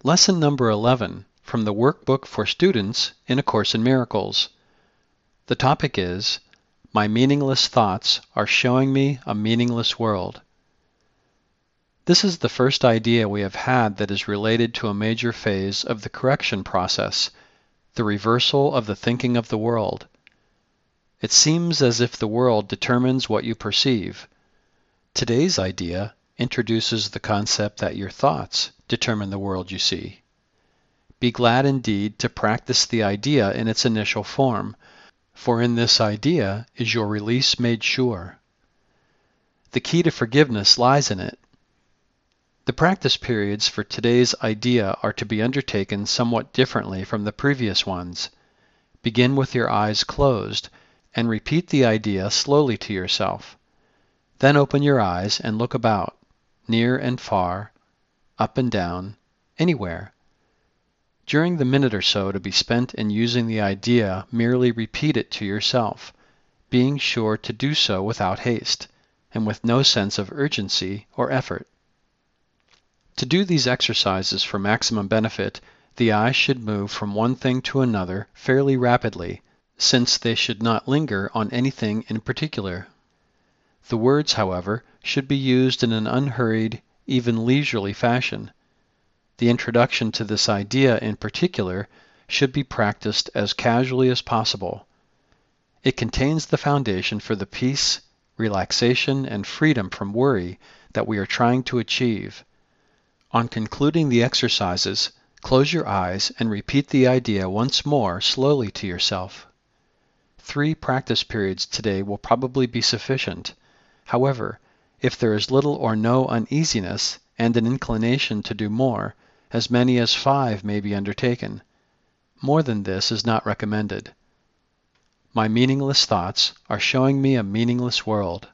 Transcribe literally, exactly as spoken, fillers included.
Lesson number eleven from the Workbook for Students in A Course in Miracles. The topic is, My Meaningless Thoughts Are Showing Me a Meaningless World. This is the first idea we have had that is related to a major phase of the correction process, the reversal of the thinking of the world. It seems as if the world determines what you perceive. Today's idea introduces the concept that your thoughts determine the world you see. Be glad indeed to practice the idea in its initial form, for in this idea is your release made sure. The key to forgiveness lies in it. The practice periods for today's idea are to be undertaken somewhat differently from the previous ones. Begin with your eyes closed and repeat the idea slowly to yourself. Then open your eyes and look about, near and far, up and down, anywhere. During the minute or so to be spent in using the idea, merely repeat it to yourself, being sure to do so without haste, and with no sense of urgency or effort. To do these exercises for maximum benefit, the eyes should move from one thing to another fairly rapidly, since they should not linger on anything in particular. The words, however, should be used in an unhurried, even leisurely fashion. The introduction to this idea in particular should be practiced as casually as possible. It contains the foundation for the peace, relaxation, and freedom from worry that we are trying to achieve. On concluding the exercises, close your eyes and repeat the idea once more slowly to yourself. Three practice periods today will probably be sufficient. However, if there is little or no uneasiness and an inclination to do more, as many as five may be undertaken. More than this is not recommended. My meaningless thoughts are showing me a meaningless world.